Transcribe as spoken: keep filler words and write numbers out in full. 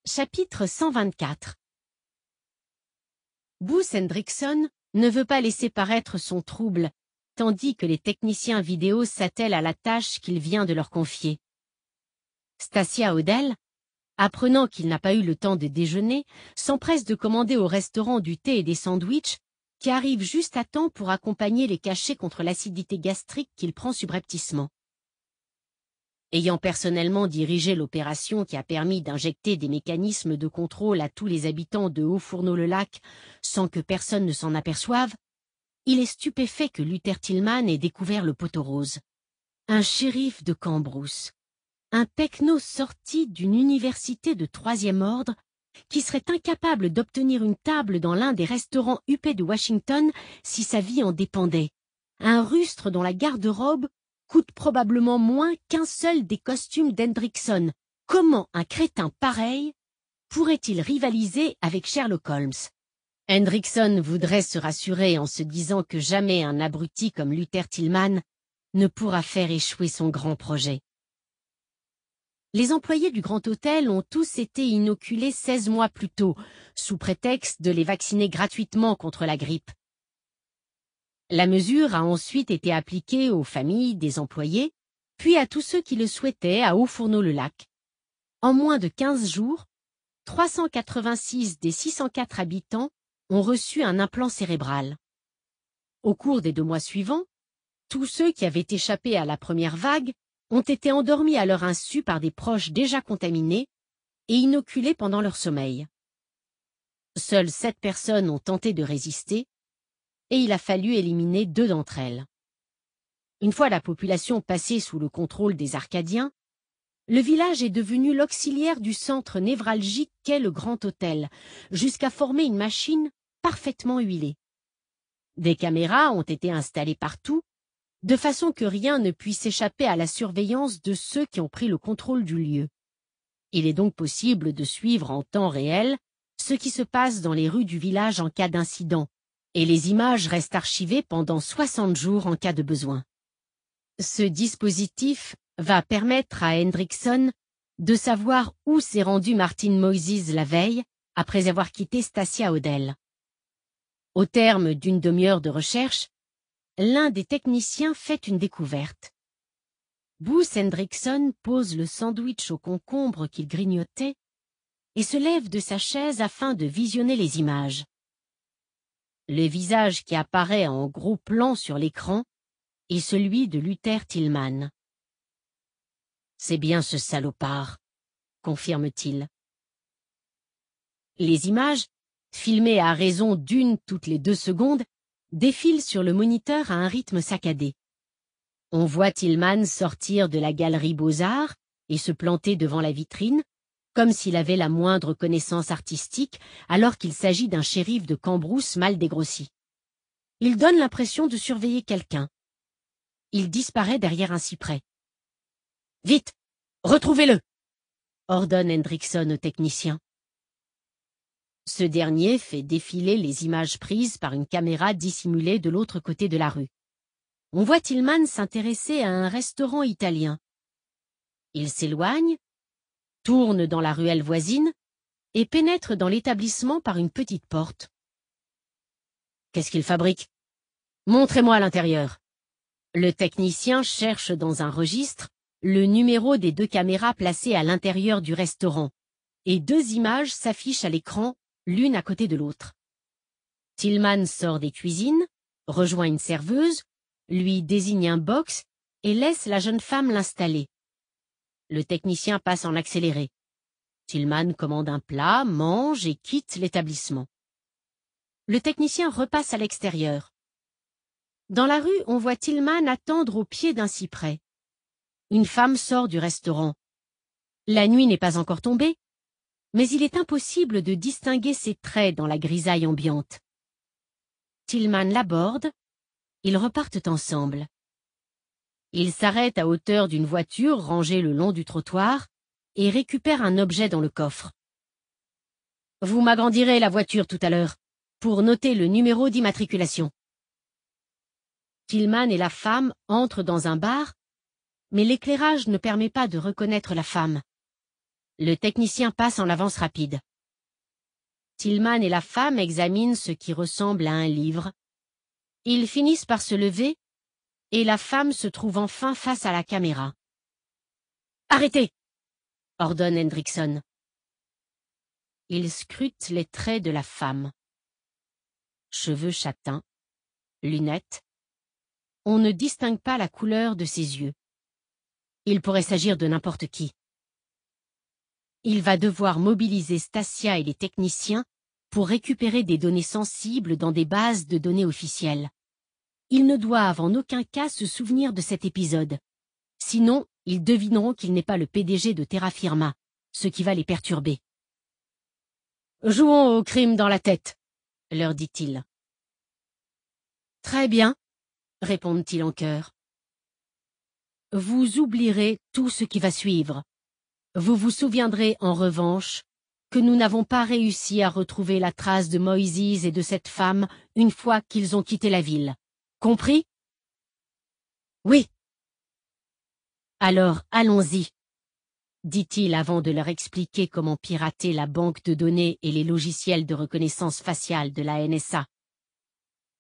Chapitre cent vingt-quatre. Boos Hendrickson ne veut pas laisser paraître son trouble, tandis que les techniciens vidéo s'attellent à la tâche qu'il vient de leur confier. Stacia Odell, apprenant qu'il n'a pas eu le temps de déjeuner, s'empresse de commander au restaurant du thé et des sandwichs, qui arrivent juste à temps pour accompagner les cachets contre l'acidité gastrique qu'il prend subrepticement. Ayant personnellement dirigé l'opération qui a permis d'injecter des mécanismes de contrôle à tous les habitants de Haut-Fourneau-le-Lac sans que personne ne s'en aperçoive, il est stupéfait que Luther Tillman ait découvert le poteau rose. Un shérif de Cambrousse, un pecno sorti d'une université de troisième ordre, qui serait incapable d'obtenir une table dans l'un des restaurants huppés de Washington si sa vie en dépendait. Un rustre dont la garde-robe coûte probablement moins qu'un seul des costumes d'Hendrickson. Comment un crétin pareil pourrait-il rivaliser avec Sherlock Holmes? Hendrickson voudrait se rassurer en se disant que jamais un abruti comme Luther Tillman ne pourra faire échouer son grand projet. Les employés du Grand Hôtel ont tous été inoculés seize mois plus tôt, sous prétexte de les vacciner gratuitement contre la grippe. La mesure a ensuite été appliquée aux familles des employés, puis à tous ceux qui le souhaitaient à Haut-Fourneau-le-Lac. En moins de quinze jours, trois cent quatre-vingt-six des six cent quatre habitants ont reçu un implant cérébral. Au cours des deux mois suivants, tous ceux qui avaient échappé à la première vague ont été endormis à leur insu par des proches déjà contaminés et inoculés pendant leur sommeil. Seules sept personnes ont tenté de résister, et il a fallu éliminer deux d'entre elles. Une fois la population passée sous le contrôle des Arcadiens, le village est devenu l'auxiliaire du centre névralgique qu'est le Grand Hôtel, jusqu'à former une machine parfaitement huilée. Des caméras ont été installées partout, de façon que rien ne puisse échapper à la surveillance de ceux qui ont pris le contrôle du lieu. Il est donc possible de suivre en temps réel ce qui se passe dans les rues du village en cas d'incident, et les images restent archivées pendant soixante jours en cas de besoin. Ce dispositif va permettre à Hendrickson de savoir où s'est rendu Martin Moises la veille, après avoir quitté Stacia Odell. Au terme d'une demi-heure de recherche, l'un des techniciens fait une découverte. Boos Hendrickson pose le sandwich au concombre qu'il grignotait et se lève de sa chaise afin de visionner les images. Le visage qui apparaît en gros plan sur l'écran est celui de Luther Tillman. « C'est bien ce salopard », confirme-t-il. Les images, filmées à raison d'une toutes les deux secondes, défilent sur le moniteur à un rythme saccadé. On voit Tillman sortir de la galerie Beaux-Arts et se planter devant la vitrine, comme s'il avait la moindre connaissance artistique, alors qu'il s'agit d'un shérif de Cambrousse mal dégrossi. Il donne l'impression de surveiller quelqu'un. Il disparaît derrière un cyprès. « Vite, retrouvez-le !» ordonne Hendrickson au technicien. Ce dernier fait défiler les images prises par une caméra dissimulée de l'autre côté de la rue. On voit Tillman s'intéresser à un restaurant italien. Il s'éloigne, tourne dans la ruelle voisine et pénètre dans l'établissement par une petite porte. « Qu'est-ce qu'il fabrique? Montrez-moi à l'intérieur. » Le technicien cherche dans un registre le numéro des deux caméras placées à l'intérieur du restaurant, et deux images s'affichent à l'écran, l'une à côté de l'autre. Tillman sort des cuisines, rejoint une serveuse, lui désigne un box et laisse la jeune femme l'installer. Le technicien passe en accéléré. Tillman commande un plat, mange et quitte l'établissement. Le technicien repasse à l'extérieur. Dans la rue, on voit Tillman attendre au pied d'un cyprès. Une femme sort du restaurant. La nuit n'est pas encore tombée, mais il est impossible de distinguer ses traits dans la grisaille ambiante. Tillman l'aborde, ils repartent ensemble. Il s'arrête à hauteur d'une voiture rangée le long du trottoir et récupère un objet dans le coffre. « Vous m'agrandirez la voiture tout à l'heure pour noter le numéro d'immatriculation. » Tillman et la femme entrent dans un bar, mais l'éclairage ne permet pas de reconnaître la femme. Le technicien passe en avance rapide. Tillman et la femme examinent ce qui ressemble à un livre. Ils finissent par se lever, et la femme se trouve enfin face à la caméra. « Arrêtez !» ordonne Hendrickson. Il scrute les traits de la femme. Cheveux châtains, lunettes. On ne distingue pas la couleur de ses yeux. Il pourrait s'agir de n'importe qui. Il va devoir mobiliser Stacia et les techniciens pour récupérer des données sensibles dans des bases de données officielles. Ils ne doivent en aucun cas se souvenir de cet épisode. Sinon, ils devineront qu'il n'est pas le P D G de Terra Firma, ce qui va les perturber. « Jouons au crime dans la tête », leur dit-il. « Très bien », répondent-ils en chœur. « Vous oublierez tout ce qui va suivre. Vous vous souviendrez, en revanche, que nous n'avons pas réussi à retrouver la trace de Moïse et de cette femme une fois qu'ils ont quitté la ville. Compris? Oui. Alors, allons-y, dit-il avant de leur expliquer comment pirater la banque de données et les logiciels de reconnaissance faciale de la N S A.